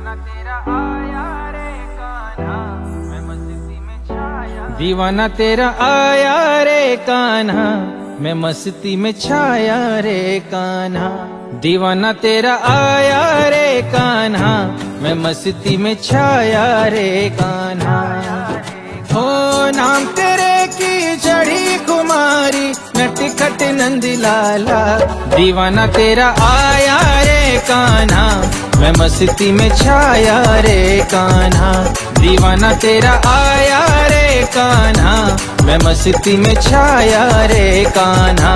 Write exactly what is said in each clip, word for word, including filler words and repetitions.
दीवाना तेरा आया रे कान्हा, मैं मस्ती में छाया। दीवाना तेरा आया रे कान्हा, मैं मस्ती में छाया रे कान्हा। दीवाना तेरा आया रे कान्हा, मैं मस्ती में छाया रे कान्हा। हो नाम तेरे की चढ़ी कुमारी, नटखट नंद लाला। दीवाना तेरा आया रे कान्हा, मैं मस्ती में छाया रे कान्हा। दीवाना तेरा आया रे कान्हा, मैं मस्ती में छाया रे कान्हा।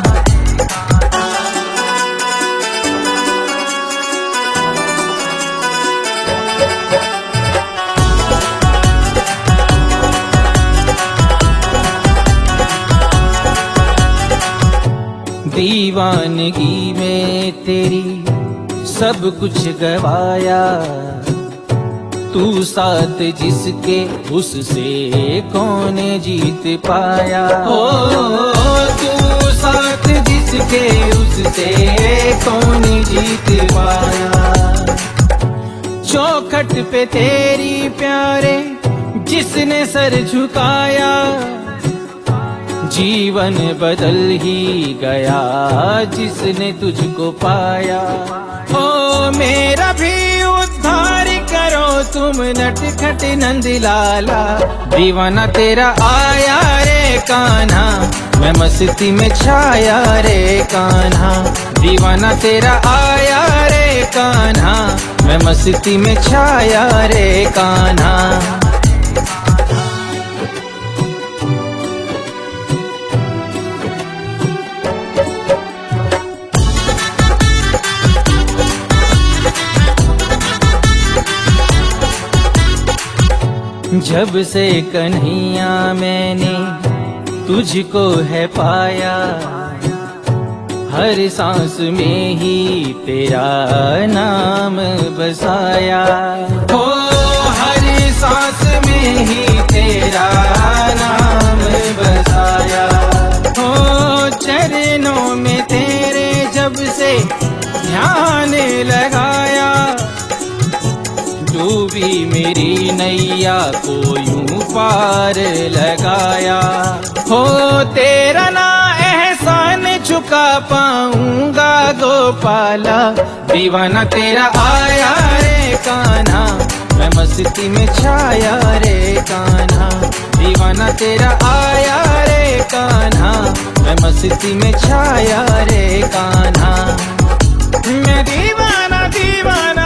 दीवानगी में तेरी सब कुछ गवाया, तू साथ जिसके उससे कौन जीत पाया। हो तू साथ जिसके उससे कौन जीत पाया। चौखट पे तेरी प्यारे जिसने सर झुकाया, जीवन बदल ही गया जिसने तुझको पाया। ओ मेरा भी उद्धार करो तुम नटखट नंद लाला। दीवाना तेरा आया रे कान्हा, मैं मस्ती में छाया रे कान्हा। दीवाना तेरा आया रे कान्हा, मैं मस्ती में छाया रे कान्हा। जब से कन्हैया मैंने तुझको है पाया, हर सांस में ही तेरा नाम बसाया। हो हर सांस में ही तेरा नाम बसाया। हो चरणों में तेरे जब से ध्यान लगाया, डूबी मेरी नैया को यूं पार लगाया। हो तेरा ना एहसान चुका पाऊंगा गोपाला। दीवाना तेरा आया रे कान्हा, मैं मस्ती में छाया रे कान्हा। दीवाना तेरा आया रे कान्हा, मैं मस्ती में छाया रे कान्हा। मैं दीवाना दीवाना